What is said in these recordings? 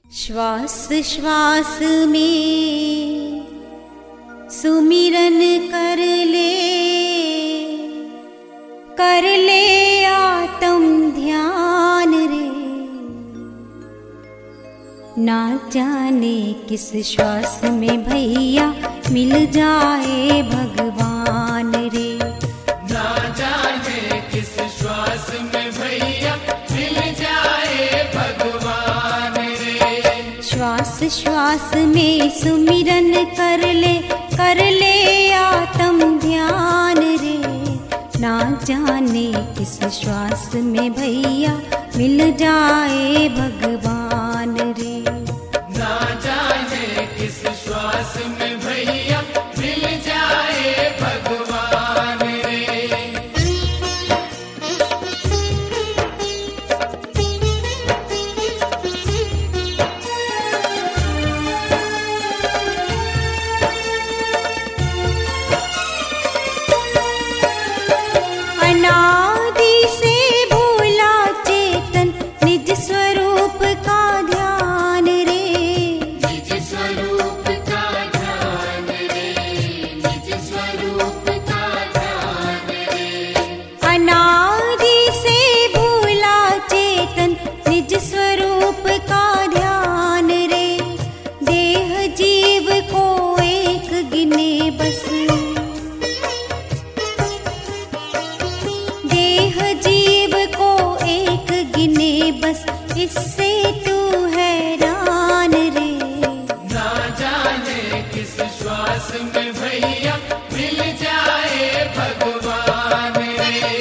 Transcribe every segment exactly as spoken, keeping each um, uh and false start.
श्वास श्वास में सुमिरन कर ले, कर ले आत्म ध्यान रे। ना जाने किस श्वास में भैया मिल जाए भगवान रे। ना जाने किस श्वास में भैया मिल जाए भगवान रे। श्वास श्वास में सुमिरन कर ले, कर ले आत्म ध्यान रे। ना जाने किस श्वास में भैया मिल जाए भगवान रे। ना जाने किस श्वास में भैया मिल जाए भगवान रे। अनादि से भूला चेतन निज स्वरूप का ध्यान रे। निज स्वरूप का ध्यान रे, निज स्वरूप का ध्यान रे। अनादि से भूला चेतन निज स्वरूप का ध्यान रे। देह जीव को एक गिने बस, देह जीव को एक गिने बस, इससे तू हैरान रे। ना जाने किस श्वास में भैया मिल जाए भगवान रे।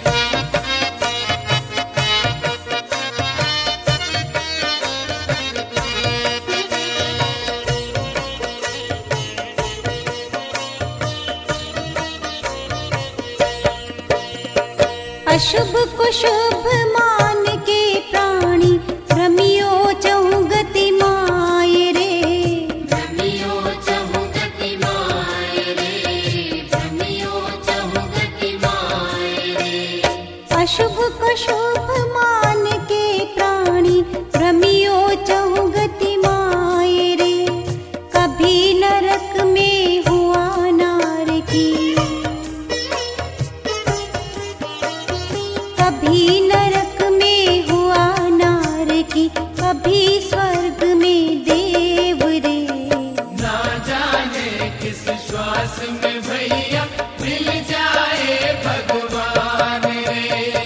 अशुभ को शुभ मान के प्राणी भ्रमियो चहु गति माय रे। भ्रमियो चहु गति माय रे, भ्रमियो चहु गति माय रे। अशुभ को शुभ मान के प्राणी भ्रमियो चहु गति माय रे। कभी नरक में हुआ नार की, कभी नरक में हुआ नार की, कभी स्वर्ग में देव रे। ना जाने किस श्वास में भैया मिल जाए भगवान रे।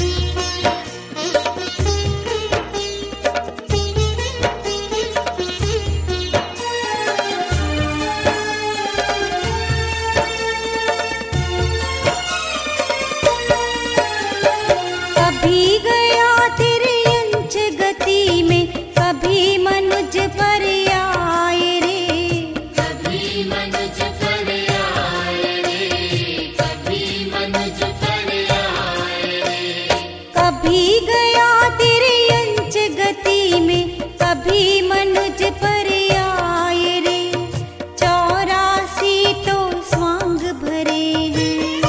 कभी गया तिर्यंच गति में, कभी मनुज पर आए रे। कभी मनुज पर आए रे, कभी मनुज पर आए रे। कभी गया तिर्यंच गति में, कभी मनुज पर आए रे। चौरासी तो स्वांग भरे हैं,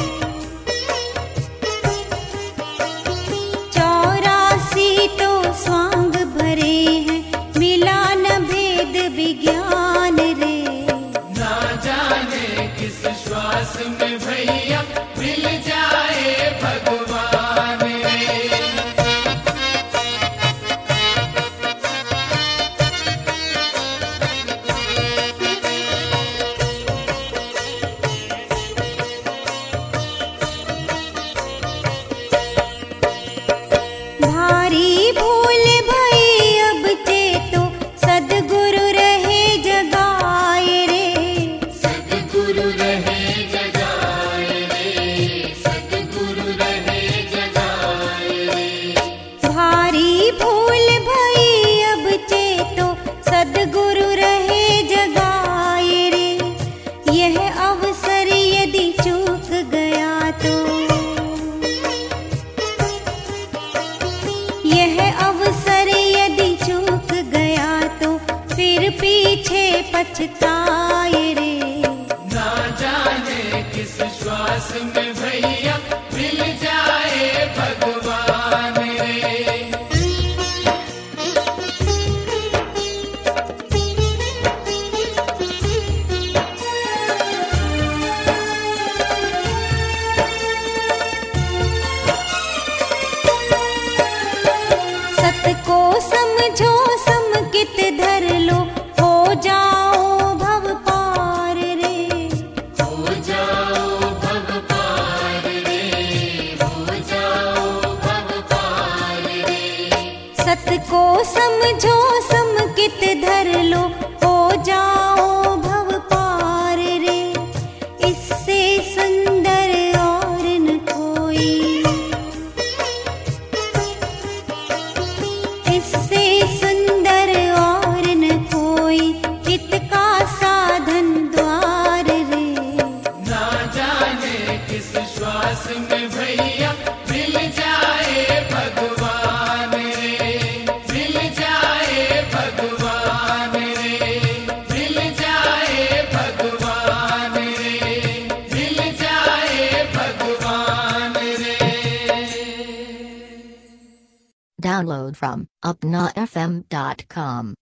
चौरासी तो स्वांग भरे हैं, मिला न भेद विज्ञान रे। ना जाने किस श्वास में भैया मिल जाए भगवान रे। भारी भूल भई अब चेतो, सद्गुरु रहे जगाए रे। सद्गुरु रहे जगाए रे, सद्गुरु रहे जगाए रे। भारी भूल भई अब चेतो, सद्गुरु रहे जगाए रे। यह अवसर यदि चूक गया तो, यह अवसर यदि चूक गया तो, फिर पीछे पछताए रे। ना जाने किस श्वास में भैया मिल जाए भगवान रे। समझो समकित धर लो, हो जाओ भव पार रे। इससे सुंदर और न कोई, इससे सुंदर और न कोई, हित का साधन द्वार रे। ना जाने किस श्वास में भैया मिल जाए भगवान रे, मिल जाए भगवान रे, मिल जाए भगवान रे, मिल जाए भगवान रे। Download from upna f m dot com.